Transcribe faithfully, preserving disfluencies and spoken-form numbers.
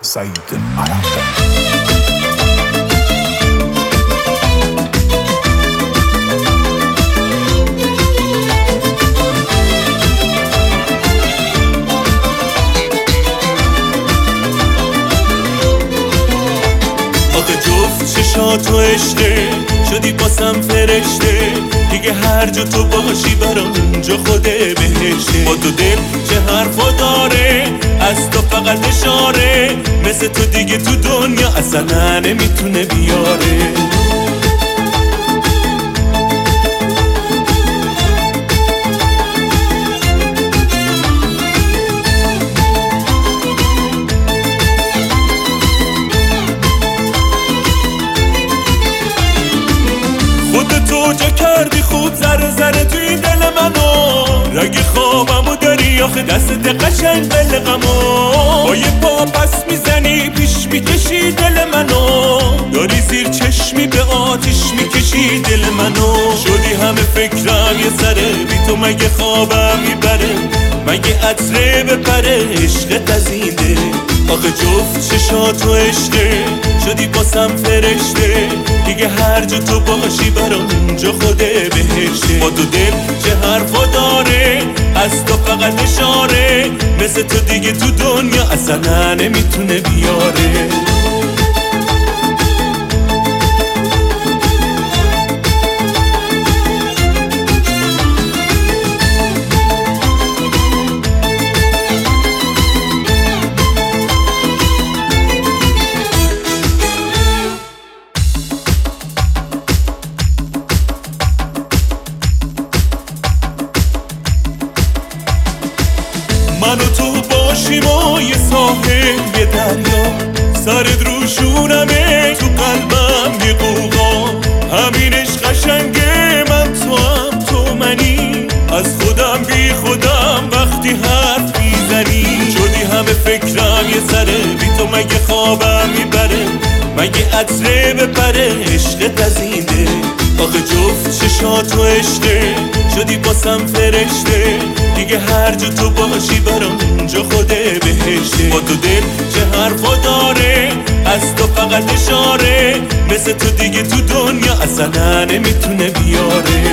سعید عرب. آخه جفت چشاتو عشقه شدی باسم فرشته، دیگه هر جا تو باشی برام اونجا خوده بهشته. با تو دل چه حرفا داره، از تو فقط اشاره، مثل تو دیگه تو دنیا اصلا نمیتونه بیاره. خودتو جا کردی خوب ذره ذره توی دل منو، رگ خوابمو داری آخه دستت قشنگ بلغمو. با یه پا پس میزنی پیش میکشی دل منو، داری زیر چشمی به آتیش میکشی دل منو. شدی همه فکرم یه سره، بی تو مگه خوابم میبره، مگه عطره بپره عشقت از این دل. آخه جفت چشاتو عشقه شدی باسم فرشته، دیگه هر جا تو باشی برام اونجا خوده بهشته. با تو دل چه حرفا داره، از تو فقط اشاره، مثل تو دیگه تو دنیا اصلا نمیتونه بیاره. من و تو باشیم و یه ساحل یه دریا، سرت رو شونمه تو قلبم یه قوقا. همینش قشنگه من تو هم تو منی، از خودم بی خودم وقتی حرف میزنی. شدی همه فکرم یه سره، بی تو مگه خوابم میبره، مگه عطره بپره عشقت از این دل. آخه جفت چشاتو عشقه شدی باسم فرشته، دیگه هر جا تو باشی برام اونجا خوده بهشته. با تو دل چه حرفا داره، از تو فقط اشاره، مثل تو دیگه تو دنیا اصلا نمیتونه بیاره.